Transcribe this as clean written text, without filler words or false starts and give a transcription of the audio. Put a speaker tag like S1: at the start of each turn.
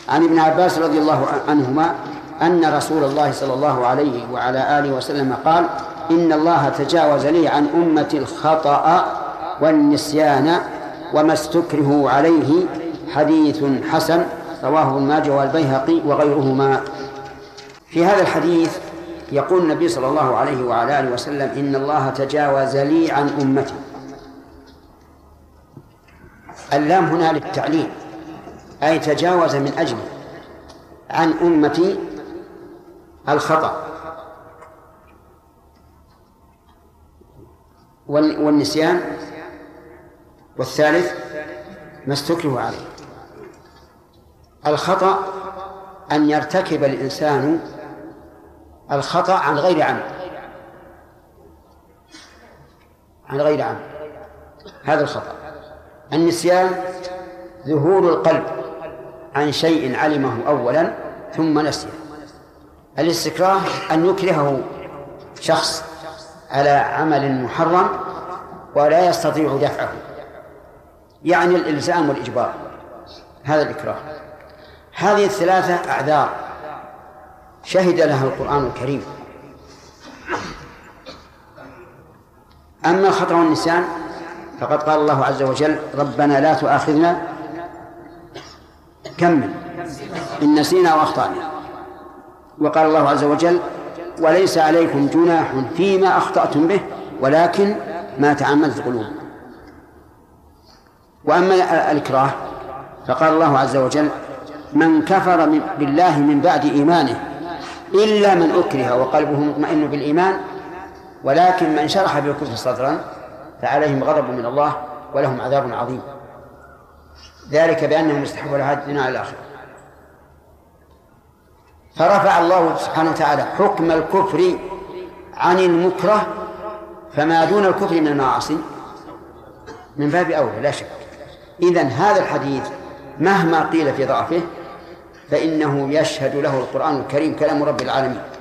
S1: عن ابن عباس رضي الله عنهما أن رسول الله صلى الله عليه وعلى آله وسلم قال: إن الله تجاوز لي عن أمتي الخطأ والنسيان وما استكرهوا عليه. حديث حسن، رواه ابن ماجه والبيهقي وغيرهما. في هذا الحديث يقول النبي صلى الله عليه وعلى آله وسلم: إن الله تجاوز لي عن أمتي. اللام هنا للتعليل، أي تجاوز من أجل عن أمتي الخطأ والنسيان، والثالث ما استكره عليه. الخطأ أن يرتكب الإنسان الخطأ عن غير عمد، هذا الخطأ. النسيان ذهول القلب عن شيء علمه أولا ثم نسيه. الاستكراه أن يكرهه شخص على عمل محرم ولا يستطيع دفعه، يعني الإلزام والإجبار، هذا الإكراه. هذه الثلاثة أعذار شهد لها القرآن الكريم. أما الخطأ والنسيان فقد قال الله عز وجل: ربنا لا تؤاخذنا كمل إن نسينا وأخطأنا. وقال الله عز وجل: وليس عليكم جناح فيما أخطأتم به ولكن ما تعمدت قلوبكم. وأما الإكراه فقال الله عز وجل: من كفر بالله من بعد إيمانه إلا من أكره وقلبه مطمئن بالإيمان ولكن من شرح بالكفر صدرا فعليهم غضب من الله ولهم عذاب عظيم، ذلك بأنهم استحبوا الحياة الدنيا على الآخرة. فرفع الله سبحانه وتعالى حكم الكفر عن المكره، فما دون الكفر من المعاصي من باب أولى لا شك. إذن هذا الحديث مهما قيل في ضعفه فإنه يشهد له القرآن الكريم كلام رب العالمين.